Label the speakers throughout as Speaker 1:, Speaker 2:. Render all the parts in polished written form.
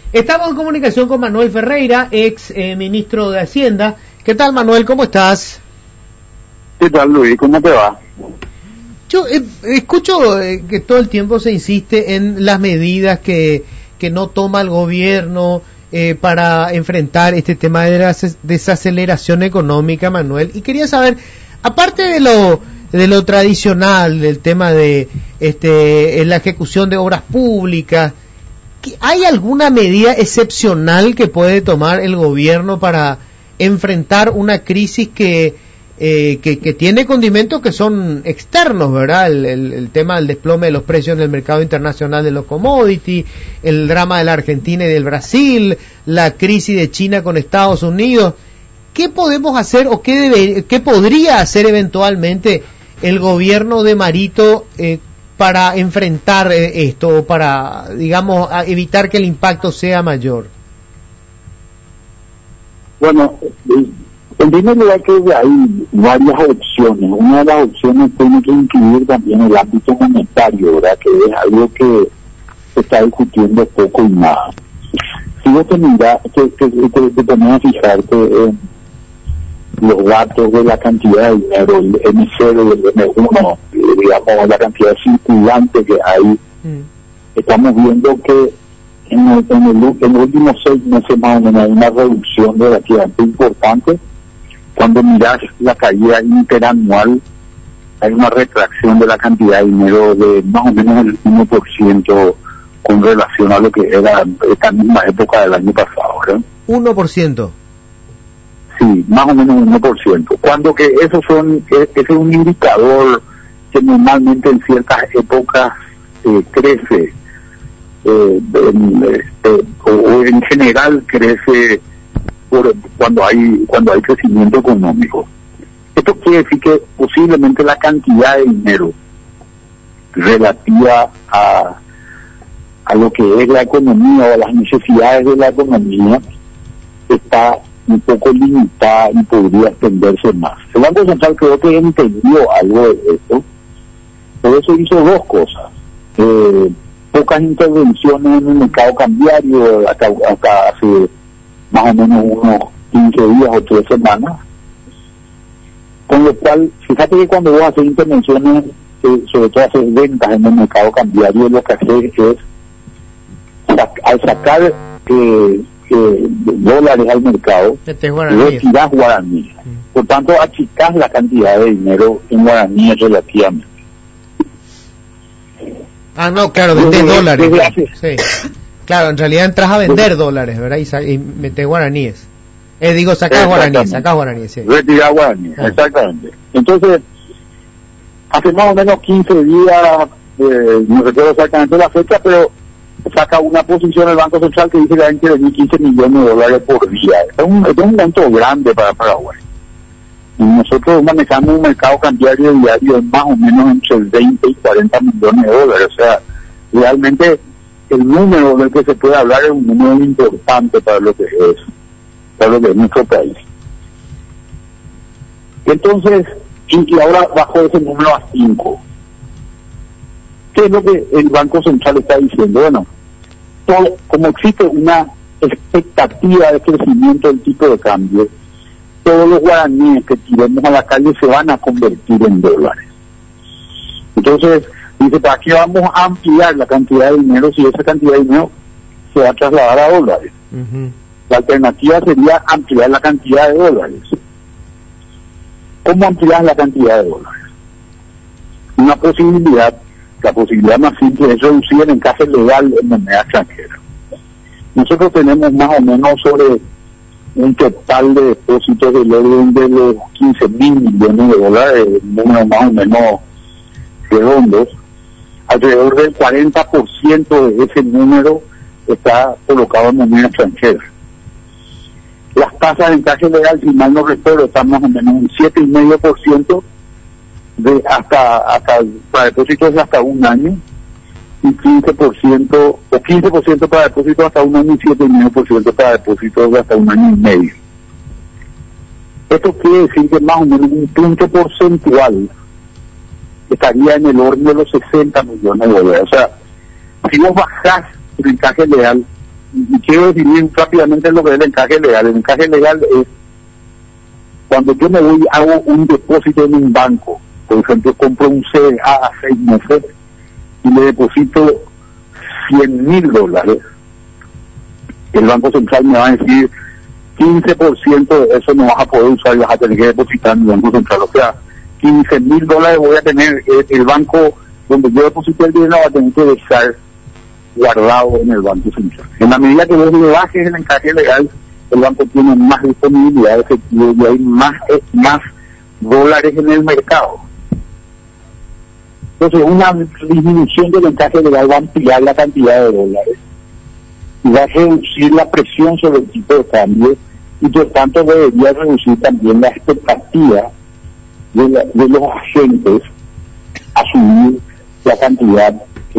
Speaker 1: Estamos en comunicación con Manuel Ferreira, ex ministro de Hacienda. ¿Qué tal, Manuel? ¿Cómo estás?
Speaker 2: ¿Qué tal, Luis? ¿Cómo te va?
Speaker 1: Yo escucho que todo el tiempo se insiste en las medidas que no toma el gobierno para enfrentar este tema de la desaceleración económica, Manuel. Y quería saber, aparte de lo tradicional, del tema de la ejecución de obras públicas, ¿hay alguna medida excepcional que puede tomar el gobierno para enfrentar una crisis que tiene condimentos que son externos, ¿verdad? El tema del desplome de los precios en el mercado internacional de los commodities, el drama de la Argentina y del Brasil, la crisis de China con Estados Unidos. ¿Qué podemos hacer o qué podría hacer eventualmente el gobierno de Marito para enfrentar esto, para, digamos, evitar que el impacto sea mayor?
Speaker 2: Bueno, en primer lugar creo que hay varias opciones. Una de las opciones tiene que incluir también el ámbito monetario, ¿verdad? Que es algo que se está discutiendo poco y nada. Si vos te miras, te pones a fijarte en los datos de la cantidad de dinero, el M0 y el M1, digamos, la cantidad circulante que hay, estamos viendo que en los últimos 6 meses más o menos hay una reducción relativamente importante. Cuando miras la caída interanual, hay una retracción de la cantidad de dinero de más o menos el 1% con relación a lo que era esta misma época del año pasado, ¿verdad?
Speaker 1: 1%.
Speaker 2: Sí, más o menos 1%. Cuando que ese es un indicador que normalmente en ciertas épocas crece, o en general crece cuando hay crecimiento económico. Esto quiere decir que posiblemente la cantidad de dinero relativa a lo que es la economía o a las necesidades de la economía está un poco limitada y podría extenderse más. El Banco Central creo que entendió algo de esto, por eso hizo dos cosas. Pocas intervenciones en el mercado cambiario hasta hace más o menos unos 15 días o 3 semanas, con lo cual, fíjate que cuando vos haces intervenciones, sobre todo haces ventas en el mercado cambiario, lo que haces es, al sacar dólares al mercado, retirás guaraníes. Por tanto, achicás la cantidad de dinero en guaraníes relativamente.
Speaker 1: Ah, no, claro, vendés dólares. Sí. Claro, en realidad entras a vender dólares, ¿verdad? Y metés guaraníes. Sacás guaraníes, sí.
Speaker 2: Retirás guaraníes, exactamente. Entonces, hace más o menos 15 días, no recuerdo exactamente la fecha, pero saca una posición el Banco Central que dice que hay que venir 15 millones de dólares por día. Es un monto grande para Paraguay. Y nosotros manejamos un mercado cambiario diario de más o menos entre 20 y 40 millones de dólares. O sea, realmente el número del que se puede hablar es un número importante para lo que es nuestro país. Entonces, y ahora bajó ese número a 5. ¿Qué es lo que el Banco Central está diciendo? Bueno, como existe una expectativa de crecimiento del tipo de cambio, todos los guaraníes que tiremos a la calle se van a convertir en dólares. Entonces, dice, ¿para qué vamos a ampliar la cantidad de dinero si esa cantidad de dinero se va a trasladar a dólares? La alternativa sería ampliar la cantidad de dólares. ¿Cómo ampliar la cantidad de dólares? Una posibilidad, la posibilidad más simple es reducir el encaje legal en moneda extranjera. Nosotros tenemos más o menos sobre un total de depósitos del orden de los 15.000 millones de dólares, número más o menos redondos. Alrededor del 40% de ese número está colocado en moneda extranjera. Las tasas de encaje legal, si mal no recuerdo, están más o menos un 7,5% para depósitos de hasta un año, y 15% para depósitos hasta un año y 7,5% para depósitos de hasta un año y medio. Esto quiere decir que más o menos un punto porcentual estaría en el orden de los 60 millones de dólares. O sea, si vos bajás el encaje legal y quiero definir rápidamente lo que es el encaje legal. El encaje legal es cuando yo me voy, hago un depósito en un banco, por ejemplo, compro un CDA a 6 meses y le deposito $100,000. El Banco Central me va a decir 15% de eso no vas a poder usar y vas a tener que depositar en el Banco Central. O sea, $15,000 voy a tener, el banco donde yo deposité el dinero va a tener que dejar guardado en el Banco Central. En la medida que vos le bajes el encaje legal, el banco tiene más disponibilidad de efectivo y hay más dólares en el mercado. Entonces, una disminución del encaje legal va a ampliar la cantidad de dólares y va a reducir la presión sobre el tipo de cambio y por tanto debería reducir también la expectativa de los agentes a subir la cantidad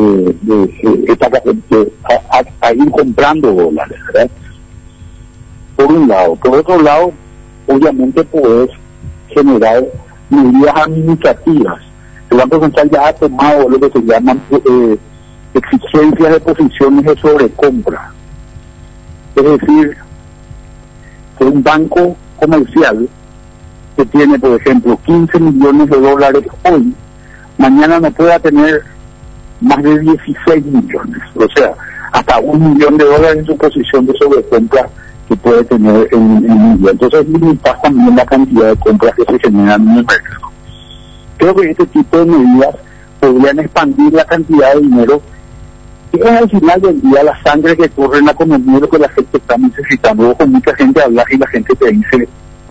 Speaker 2: a ir comprando dólares, ¿verdad? Por un lado. Por otro lado, obviamente podés generar medidas administrativas. El Banco Central ya ha tomado lo que se llaman exigencias de posiciones de sobrecompra. Es decir, que un banco comercial que tiene, por ejemplo, $15 millones hoy, mañana no pueda tener más de 16 millones. O sea, hasta $1 millón en su posición de sobrecompra que puede tener en un día. Entonces, limitar también la cantidad de compras que se generan en el mercado. Creo que este tipo de medidas podrían expandir la cantidad de dinero que es al final del día la sangre que corre en la economía, lo que la gente está necesitando. Con mucha gente habla y la gente te dice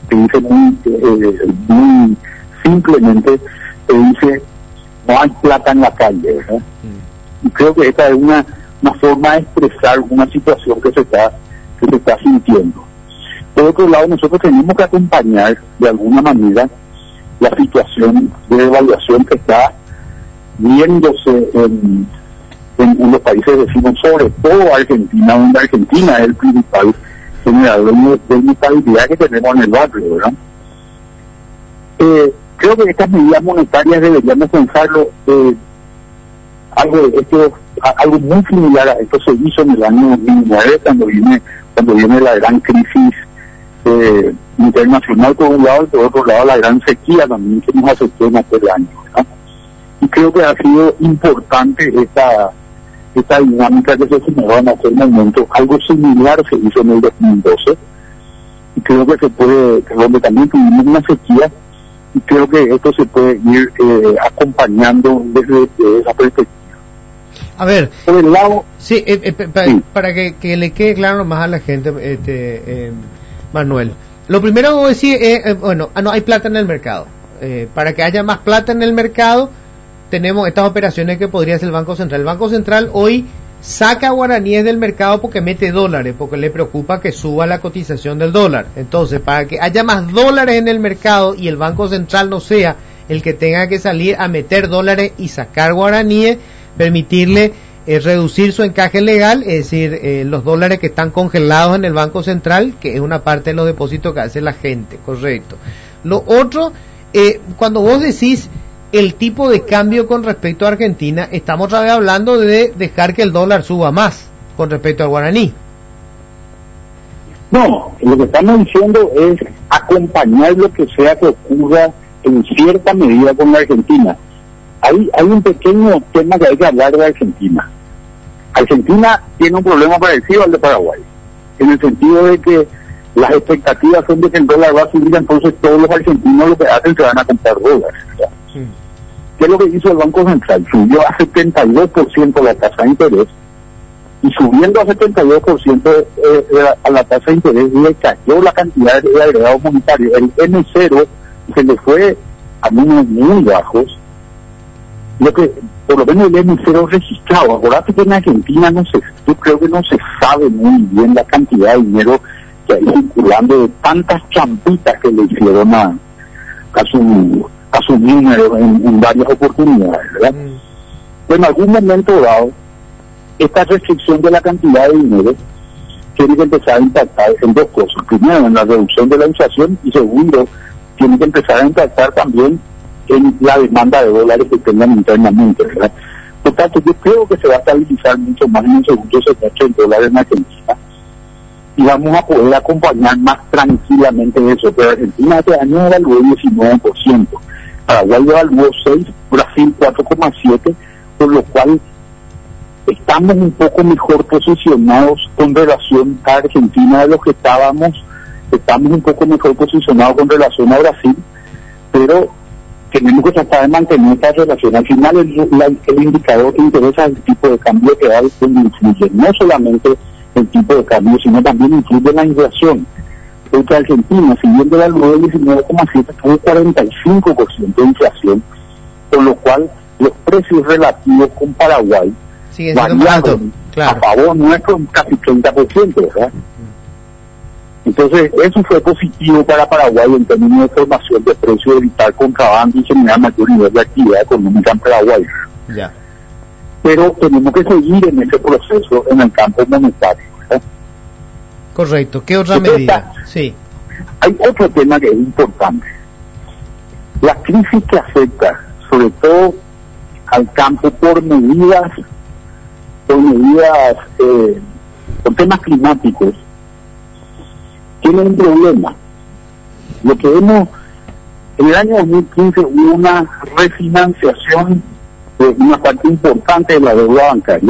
Speaker 2: muy simplemente, te dice no hay plata en la calle, ¿verdad? Y creo que esta es una forma de expresar una situación que se está sintiendo. Por otro lado, nosotros tenemos que acompañar de alguna manera la situación de devaluación que está viéndose en los países vecinos, sobre todo Argentina, donde Argentina es el principal generador de inestabilidad que tenemos en el barrio, ¿verdad? Creo que estas medidas monetarias deberíamos pensarlo, algo muy similar a esto se hizo en el año 2009 cuando viene la gran crisis internacional por un lado y por otro lado la gran sequía también que nos afectó en aquel año, ¿verdad? Y creo que ha sido importante esta dinámica que se generó en aquel momento. Algo similar se hizo en el 2012 y creo que se puede, donde también tuvimos una sequía, y creo que esto se puede ir acompañando desde esa perspectiva.
Speaker 1: A ver,
Speaker 2: por el lado,
Speaker 1: sí, para que le quede claro más a la gente, Manuel. Lo primero que voy a decir es, no hay plata en el mercado. Para que haya más plata en el mercado, tenemos estas operaciones que podría hacer el Banco Central. El Banco Central hoy saca guaraníes del mercado porque mete dólares, porque le preocupa que suba la cotización del dólar. Entonces, para que haya más dólares en el mercado y el Banco Central no sea el que tenga que salir a meter dólares y sacar guaraníes, permitirle reducir su encaje legal, es decir, los dólares que están congelados en el Banco Central, que es una parte de los depósitos que hace la gente, correcto. Lo otro, cuando vos decís el tipo de cambio con respecto a Argentina, estamos otra vez hablando de dejar que el dólar suba más con respecto al guaraní.
Speaker 2: No, lo que estamos diciendo es acompañar lo que sea que ocurra en cierta medida con la Argentina. Hay un pequeño tema que hay que hablar de Argentina. Argentina tiene un problema parecido al de Paraguay, en el sentido de que las expectativas son de que el dólar va a subir, entonces todos los argentinos lo que hacen se van a comprar dólares, ¿verdad? Sí. ¿Qué es lo que hizo el Banco Central? Subió a 72% la tasa de interés, y subiendo a 72% a la tasa de interés le cayó la cantidad de agregados monetarios. El M0 se le fue a números muy bajos, lo que por lo menos el M0 registrado. Acordate que en Argentina yo creo que no se sabe muy bien la cantidad de dinero que hay circulando, de tantas champitas que le hicieron a su número en varias oportunidades, ¿verdad? En algún momento dado, esta restricción de la cantidad de dinero tiene que empezar a impactar en dos cosas. Primero, en la reducción de la inflación, y segundo, tiene que empezar a impactar también en la demanda de dólares que tengan internamente, ¿verdad? Por tanto, yo creo que se va a estabilizar mucho más en el segundo semestre el dólar en Argentina y vamos a poder acompañar más tranquilamente eso. Pero Argentina este año evaluó 19%, Paraguay evaluó 6%, Brasil 4,7%, por lo cual estamos un poco mejor posicionados con relación a Argentina de los que estamos un poco mejor posicionados con relación a Brasil, pero tenemos que tratar de mantener esta relación. Al final el indicador que interesa es el tipo de cambio que influye, no solamente el tipo de cambio, sino también influye la inflación. Porque Argentina, siguiendo la 19,7, tuvo 45% de inflación, con lo cual los precios relativos con Paraguay variaron a favor nuestro casi 30%, ¿verdad? Entonces, eso fue positivo para Paraguay en términos de formación de precios, evitar contrabando y generar mayor nivel de actividad económica en Paraguay.
Speaker 1: Ya.
Speaker 2: Pero tenemos que seguir en ese proceso en el campo monetario, ¿verdad?
Speaker 1: Correcto. ¿Qué otra medida? Sí.
Speaker 2: Hay otro tema que es importante. La crisis que afecta, sobre todo al campo por temas climáticos, tiene un problema. Lo que vemos en el año 2015 hubo una refinanciación de una parte importante de la deuda bancaria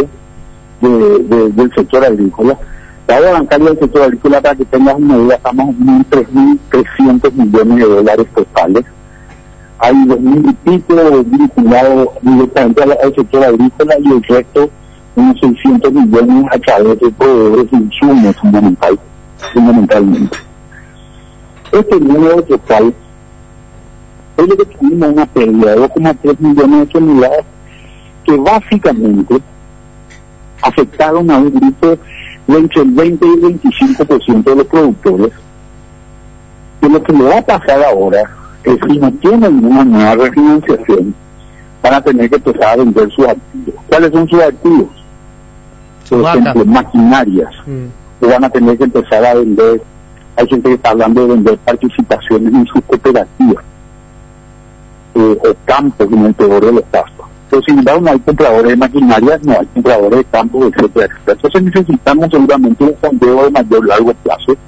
Speaker 2: del sector agrícola. La deuda bancaria del sector agrícola, para que tengas una idea, estamos en 3.300 millones de dólares totales. Hay 2.000 y pico vinculados directamente al sector agrícola y el resto, unos 600 millones a través de proveedores de insumos fundamentalmente. Este número total es lo que tuvimos una pérdida de 2,3 millones de toneladas que básicamente afectaron a un grupo de entre el 20 y el 25% de los productores. Y lo que le va a pasar ahora es que si no tienen una nueva refinanciación, van a tener que empezar a vender sus activos. ¿Cuáles son sus activos? Por ejemplo, maquinarias. O van a tener que empezar a vender, hay gente que está hablando de vender participaciones en sus cooperativas, o campos en el peor de los casos. Pero sin embargo no hay compradores de maquinarias, no hay compradores de campos, etcétera. Entonces necesitamos seguramente un fondeo de mayor largo plazo.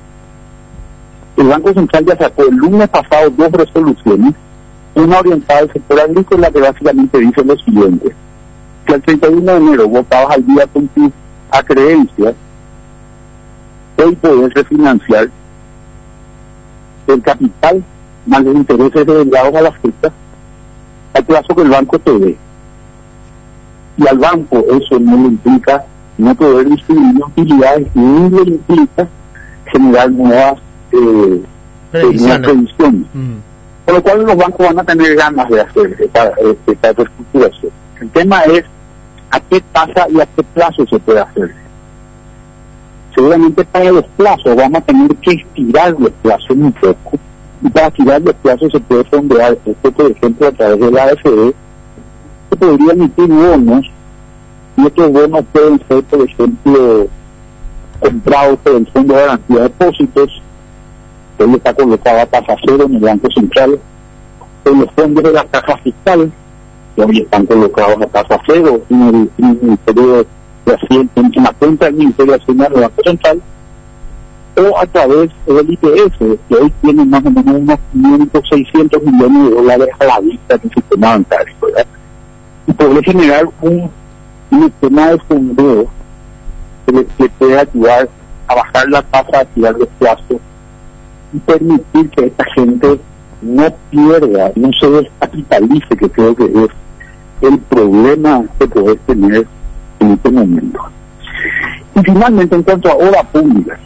Speaker 2: El Banco Central ya sacó el lunes pasado 2 resoluciones, una orientada al sector agrícola que básicamente dice lo siguiente: que el 31 de enero votabas al día con tus acreencias, hoy podés refinanciar el capital más los intereses derivados a la fecha al plazo que el banco te dé. Y al banco eso no le implica no poder distribuir utilidades, ni le implica generar nuevas previsiones. Por lo cual los bancos van a tener ganas de hacer esta reestructuración. El tema es a qué tasa y a qué plazo se puede hacer. Seguramente para los plazos vamos a tener que estirar los plazos un poco, y para estirar los plazos se puede fondear esto, por ejemplo, a través de la AFD, se podría emitir bonos, y estos bonos pueden ser, por ejemplo, comprados por el Fondo de Garantía de Depósitos, que hoy está colocado a tasa cero en el Banco Central, en los fondos de la caja fiscal, que hoy están colocados a tasa cero en el Ministerio de Hacienda, en la cuenta del Ministerio de Hacienda del Banco Central, o a través del IPS, que hoy tiene más o menos unos 500, 600 millones de dólares a la vista del sistema bancario, ¿verdad? Y poder generar un esquema de fondeo que puede ayudar a bajar la tasa, a tirar los plazos y permitir que esta gente no pierda, no se descapitalice, que creo que es el problema que podés tener en este momento. Y finalmente, en cuanto a obra pública,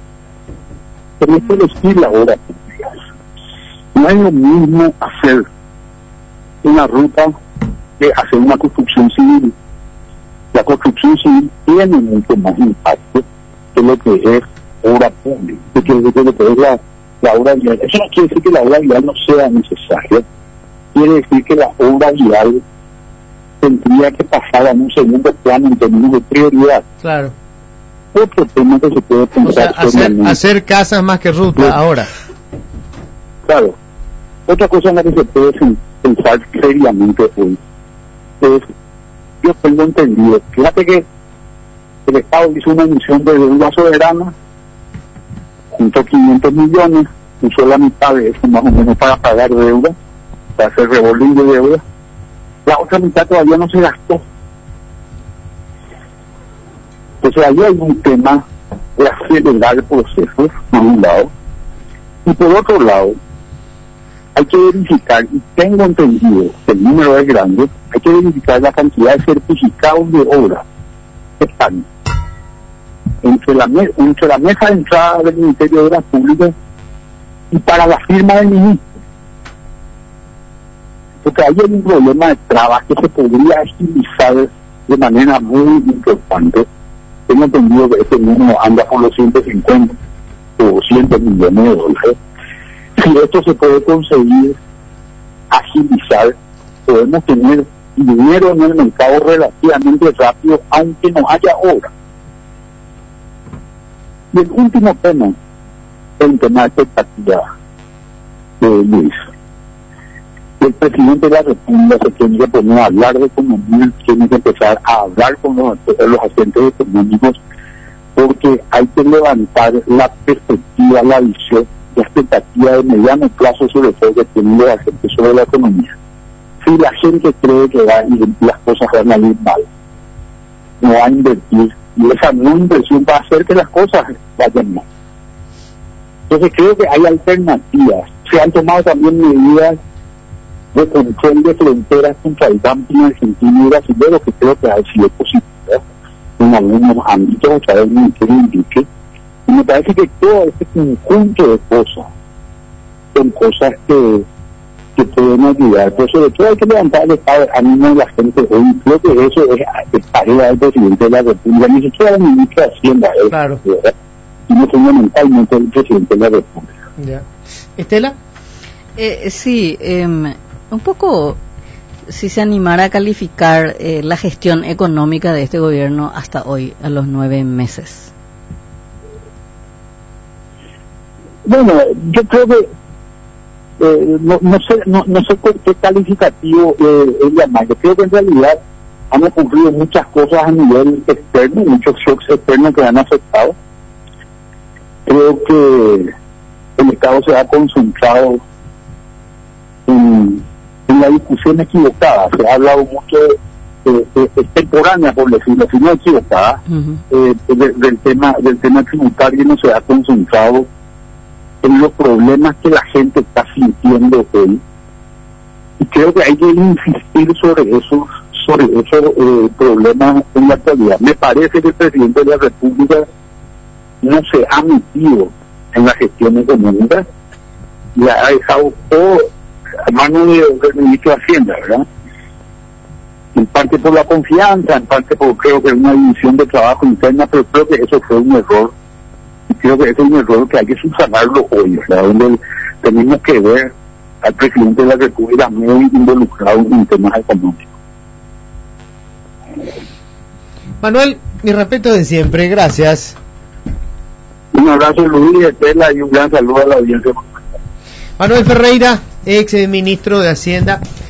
Speaker 2: tenés que elegir la obra pública. No es lo mismo hacer una ruta que hacer una construcción civil. La construcción civil tiene mucho más impacto que lo que es obra pública, que lo que es la obra vial. Eso no quiere decir que la obra vial no sea necesaria, quiere decir que la obra vial tendría que pasar a un segundo plano en términos de prioridad.
Speaker 1: Claro.
Speaker 2: Otro tema que se puede pensar,
Speaker 1: o sea, hacer casas más que ruta, sí. Ahora.
Speaker 2: Claro. Otra cosa en la que se puede pensar seriamente hoy es yo tengo entendido, fíjate que el Estado hizo una emisión de deuda soberana, juntó 500 millones, usó la mitad de eso más o menos para pagar deuda, para hacer revolving de deuda, la otra mitad todavía no se gastó. Entonces ahí hay un tema de acelerar procesos, por un lado, y por otro lado, hay que verificar, y tengo entendido que el número es grande, hay que verificar la cantidad de certificados de obra que están entre la mesa de entrada del Ministerio de Obras Públicas y para la firma del ministro. Porque ahí hay un problema de trabas que se podría agilizar de manera muy importante. Tengo entendido que este número anda por los 150 o 200 millones de dólares. Si esto se puede conseguir agilizar, podemos tener dinero en el mercado relativamente rápido, aunque no haya obra. Y el último tema es el tema de expectativa de Luis. El presidente de la República se tiene que poner a hablar de economía, tiene que empezar a hablar con los agentes económicos, porque hay que levantar la perspectiva, la visión, la expectativa de mediano plazo, sobre todo que tienen los agentes sobre la economía. Si la gente cree que las cosas van a ir mal, no va a invertir, y esa no inversión va a hacer que las cosas vayan mal. Entonces creo que hay alternativas. Se han tomado también medidas de control de fronteras contra el dumping argentino y brasileño, que creo que ha sido positiva en algunos ámbitos, a través del Ministerio de Industria. Y me parece que todo este conjunto de cosas son cosas que pueden ayudar, pero sobre todo hay que levantar el estado de ánimo de la gente hoy. Creo que eso es tarea del presidente de la República, ni siquiera el ministro de Hacienda,
Speaker 1: claro,
Speaker 2: sino fundamentalmente el presidente de la República.
Speaker 1: Ya. ¿Estela?
Speaker 3: Sí, un poco, si se animara a calificar la gestión económica de este gobierno hasta hoy, a los 9 meses.
Speaker 2: Bueno, yo creo que no sé qué calificativo es llamar. Yo creo que en realidad han ocurrido muchas cosas a nivel externo, muchos shocks externos que han afectado. Creo que el Estado se ha concentrado en la discusión equivocada. Se ha hablado mucho extemporánea, por decirlo así, no equivocada, del tema tributario, y no se ha concentrado en los problemas que la gente está sintiendo hoy. Y creo que hay que insistir sobre esos problemas en la actualidad. Me parece que el presidente de la República no se ha metido en la gestión económica y ha dejado todo a mano del ministro de Hacienda, ¿verdad? En parte por la confianza, en parte por, creo que, una división de trabajo interna, pero creo que eso fue un error. Y creo que ese es un error que hay que subsanarlo hoy, ¿verdad? Donde tenemos que ver al presidente de la República muy involucrado en temas económicos.
Speaker 1: Manuel, mi respeto de siempre, gracias.
Speaker 2: Un abrazo, Luis, Estela, y un gran saludo a la audiencia.
Speaker 1: Manuel Ferreira, ex ministro de Hacienda.